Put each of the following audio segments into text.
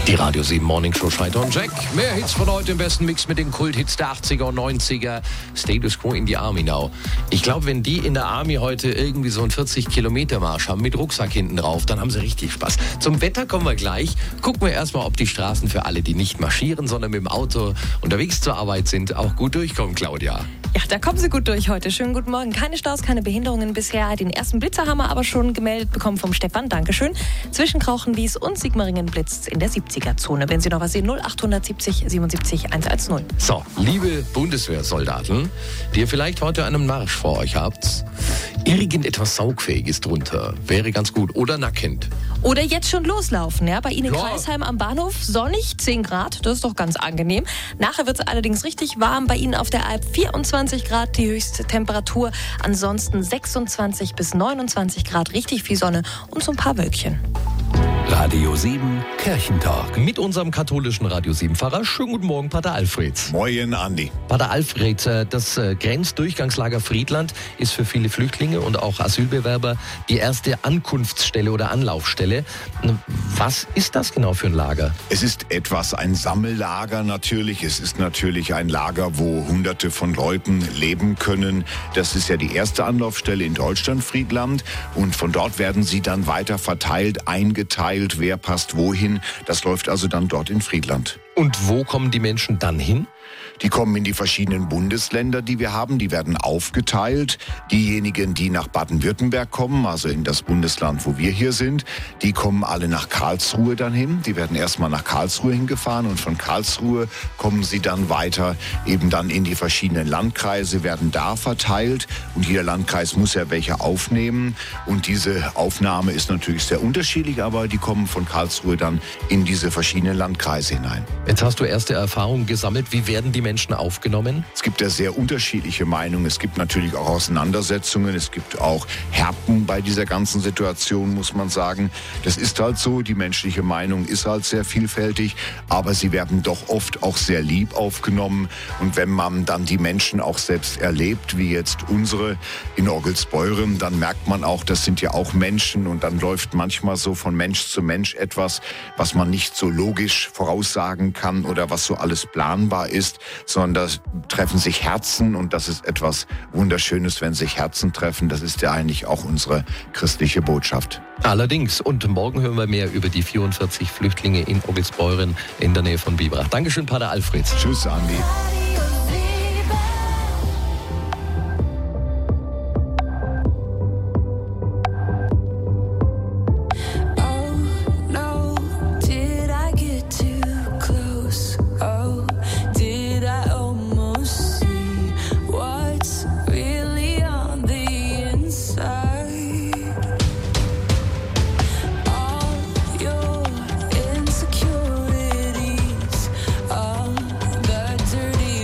Die Radio 7 Morning Show Schneider und Jack. Mehr Hits von heute im besten Mix mit den Kulthits der 80er und 90er. Status Quo in die Army now. Ich glaube, wenn die in der Army heute irgendwie so einen 40-Kilometer-Marsch haben mit Rucksack hinten drauf, dann haben sie richtig Spaß. Zum Wetter kommen wir gleich. Gucken wir erstmal, ob die Straßen für alle, die nicht marschieren, sondern mit dem Auto unterwegs zur Arbeit sind, auch gut durchkommen, Claudia. Ja, da kommen Sie gut durch heute. Schönen guten Morgen. Keine Staus, keine Behinderungen bisher. Den ersten Blitzer haben wir aber schon gemeldet bekommen vom Stefan. Dankeschön. Zwischen Krauchenwies und Sigmaringen blitzt in der 70er-Zone. Wenn Sie noch was sehen, 0870 77 110. So, liebe Bundeswehrsoldaten, die ihr vielleicht heute einen Marsch vor euch habt, irgendetwas Saugfähiges drunter wäre ganz gut. Oder nackend. Oder jetzt schon loslaufen. Ja, bei Ihnen in Ja. Kreisheim am Bahnhof sonnig, 10 Grad. Das ist doch ganz angenehm. Nachher wird es allerdings richtig warm. Bei Ihnen auf der Alp 24 Grad die höchste Temperatur. Ansonsten 26 bis 29 Grad, richtig viel Sonne und so ein paar Wölkchen. Radio 7 Kirchentag. Mit unserem katholischen Radio 7-Pfarrer. Schönen guten Morgen, Pater Alfred. Moin, Andi. Pater Alfred, das Grenzdurchgangslager Friedland ist für viele Flüchtlinge und auch Asylbewerber die erste Ankunftsstelle oder Anlaufstelle. Was ist das genau für ein Lager? Es ist ein Sammellager natürlich. Es ist natürlich ein Lager, wo Hunderte von Leuten leben können. Das ist ja die erste Anlaufstelle in Deutschland, Friedland. Und von dort werden sie dann weiter verteilt, eingeteilt, wer passt wohin. Das läuft also dann dort in Friedland. Und wo kommen die Menschen dann hin? Die kommen in die verschiedenen Bundesländer, die wir haben. Die werden aufgeteilt. Diejenigen, die nach Baden-Württemberg kommen, also in das Bundesland, wo wir hier sind, die kommen alle nach Karlsruhe dann hin. Die werden erstmal nach Karlsruhe hingefahren und von Karlsruhe kommen sie dann weiter eben dann in die verschiedenen Landkreise, werden da verteilt. Und jeder Landkreis muss ja welche aufnehmen. Und diese Aufnahme ist natürlich sehr unterschiedlich, aber die kommen von Karlsruhe dann in diese verschiedenen Landkreise hinein. Jetzt hast du erste Erfahrungen gesammelt. Wie werden die Menschen aufgenommen? Es gibt ja sehr unterschiedliche Meinungen. Es gibt natürlich auch Auseinandersetzungen. Es gibt auch Härten bei dieser ganzen Situation, muss man sagen. Das ist halt so. Die menschliche Meinung ist halt sehr vielfältig. Aber sie werden doch oft auch sehr lieb aufgenommen. Und wenn man dann die Menschen auch selbst erlebt, wie jetzt unsere in Orgelsbeuren, dann merkt man auch, das sind ja auch Menschen. Und dann läuft manchmal so von Mensch zu Mensch etwas, was man nicht so logisch voraussagen kann oder was so alles planbar ist, sondern da treffen sich Herzen und das ist etwas Wunderschönes, wenn sich Herzen treffen. Das ist ja eigentlich auch unsere christliche Botschaft. Allerdings. Und morgen hören wir mehr über die 44 Flüchtlinge in Orgelsbeuren in der Nähe von Biberach. Dankeschön, Pater Alfred. Tschüss, Andi. Dirty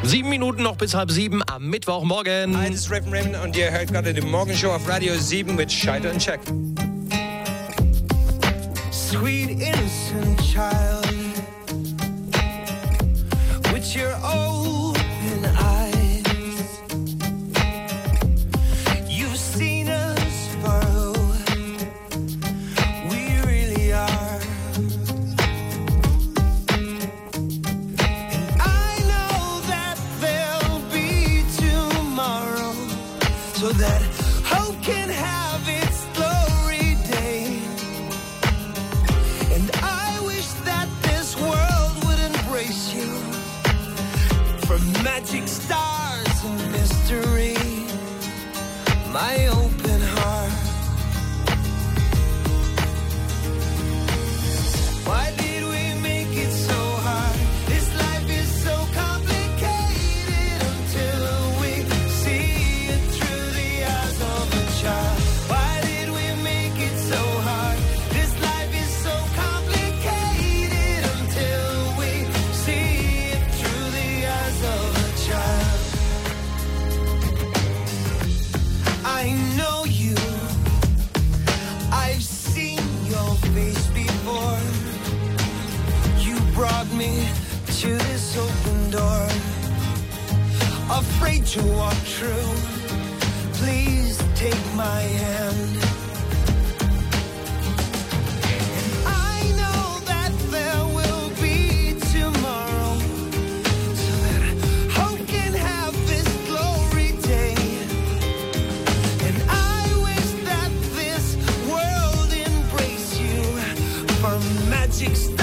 7 Minuten noch bis 6:30 am Mittwochmorgen. Hi, das ist Raven Raven und ihr hört gerade die Morgenshow auf Radio 7 mit Scheiter und Check. Sweet innocent child, with your open eyes, you've seen us for who we really are, and I know that there'll be tomorrow, so that hope can have its glory day. And I wish that this world would embrace you, from magic stars and mystery, my open heart. Why did we make it so hard? This life is so complicated until we see it through the eyes of a child. Why did we make it so hard? This life is so complicated until we see it through the eyes of a child. I know you, I've seen your face before. You brought me to this open door, afraid to walk through. Please take my hand. I know that there will be tomorrow, so that hope can have this glory day. And I wish that this world embrace you, for magic